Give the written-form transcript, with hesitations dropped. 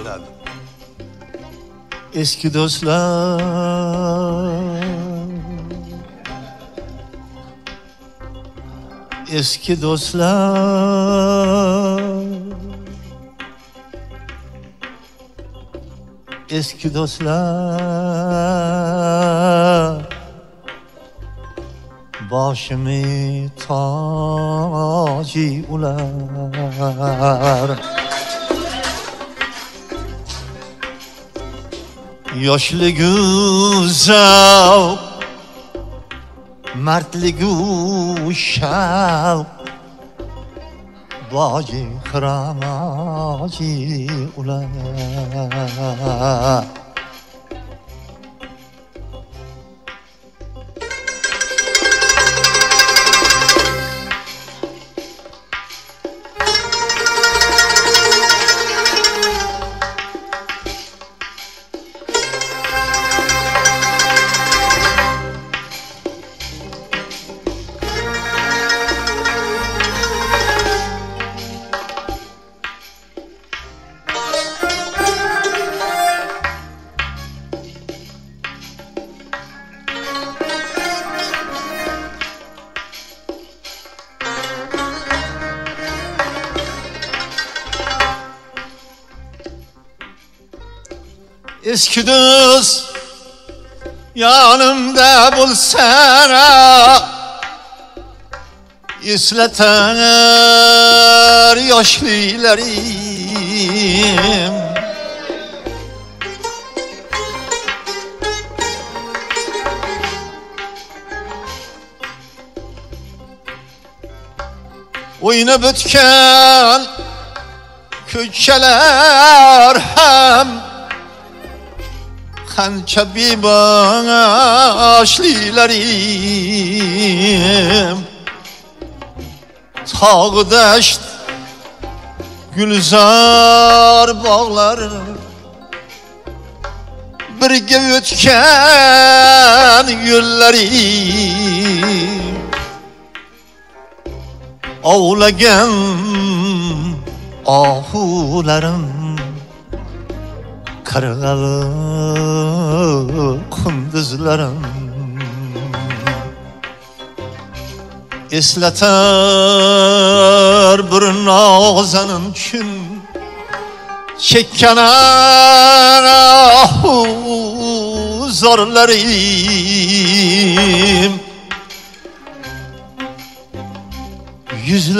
beradi. Eski do'stlar, eski do'stlar, eski do'stlar, boshimi toji ular. Yoshligu zavq, mardligu shavq, boji xiramoji ular. Eski do'st yanımda bulsana, eslatar yoshlilarim. O'ynab o'tgan ko'chalar ham qancha beboshlilarim. Tog' dasht gulzor bog'lar, birga o'tgan yo'llarim. Ovlagan ohularim, qarg'alı kunduzlarim. Eslatar bir nozanin kun chekkan ahu zorlarim.